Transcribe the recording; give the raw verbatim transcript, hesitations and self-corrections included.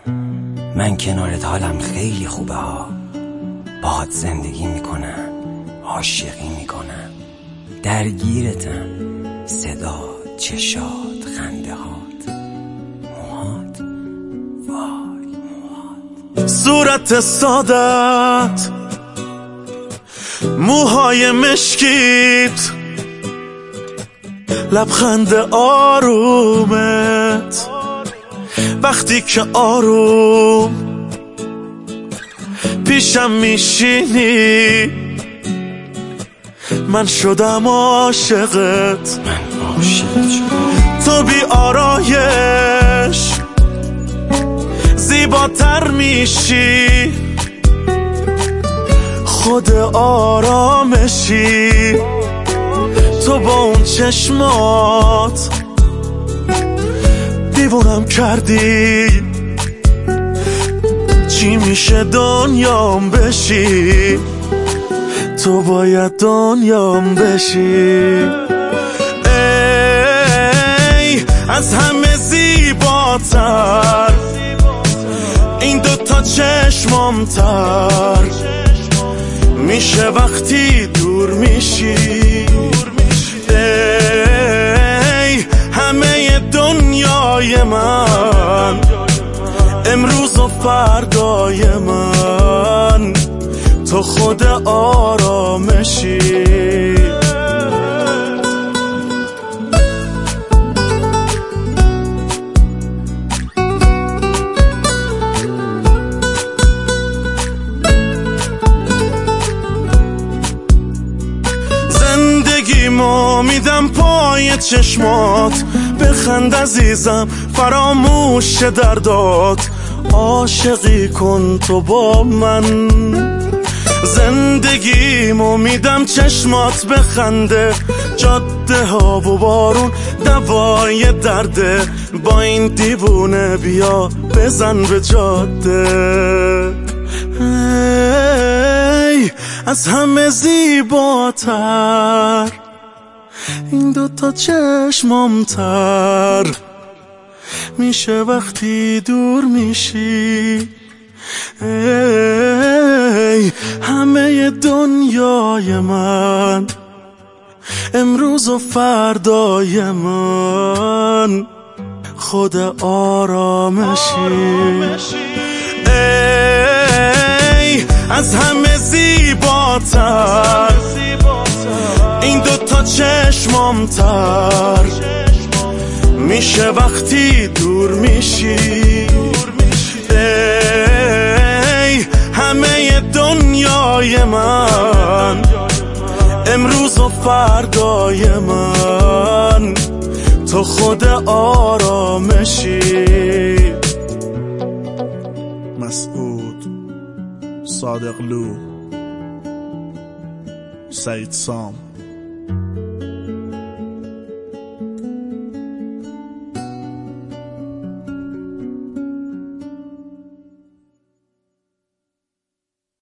من کنارت حالم خیلی خوبه ها، باهات زندگی میکنم، عاشقی میکنم، درگیرتم، صدا، چشات، خنده هات، موهات، وای موهات، صورت سادت، موهای مشکیت، لبخند آرومت، وقتی که آروم پیشم میشینی من شدم عاشقت. من عاشقت شدم. تو بی آرایش زیباتر میشی، خود آرامشی. تو با اون چشمات دیوونم کردی، چی میشه دنیام بشی، تو باید دنیام بشی. ای از همه زیباتر این دوتا چشمام تر میشه وقتی دور میشی. ای همه دنیای من، امروز و فردای من، تو خود آرامشی. زندگیمو میدم پای چشمات، بخند عزیزم فراموش دردات، عاشقی کن تو با من. زندگیمو میدم چشمات بخنده، جاده ها و بارون دوای درده، با این دیوونه بیا بزن به جاده. ای از همه زیباتر این دوتا چشمام تر میشه وقتی دور میشی. ای همه دنیای من، امروز و فردای من، خود آرامشی. ای از همه زیباتر این دوتا چشمام تر میشه وقتی دور میشی. ای همه دنیای من، امروز و فردای من، تو خود آرامشی. مسعود، صادقلو، سعید سام.